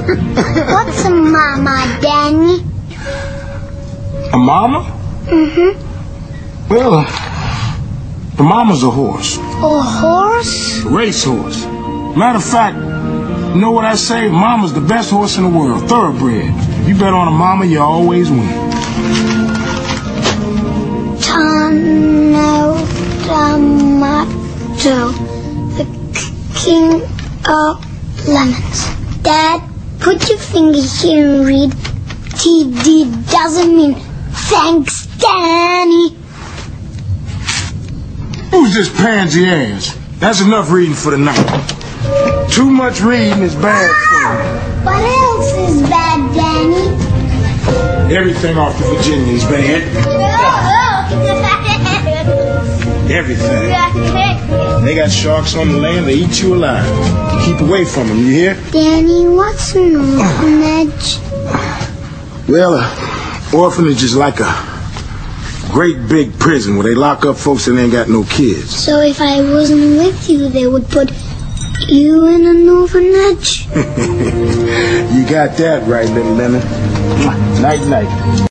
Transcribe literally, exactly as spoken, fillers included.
What's a mama, Danny? A mama? Mm-hmm. Well, uh, the mama's a horse. A horse? A racehorse. Matter of fact, you know what I say? Mama's the best horse in the world, thoroughbred. You bet on a mama, you always win. Tono Tomato, the king of lemons. Dad, put your finger here and read. T D doesn't mean thanks, Danny. Who's this pansy ass? That's enough reading for the night. Too much reading is bad for you. What else is bad, Danny? Everything off the Virginia is bad. Everything. They got sharks on the land, they eat you alive. You keep away from them, you hear? Danny, what's an orphanage? Well, an orphanage is like a great big prison where they lock up folks that ain't got no kids. So if I wasn't with you, they would put you in an orphanage? You got that right, little Leonard. Night, night.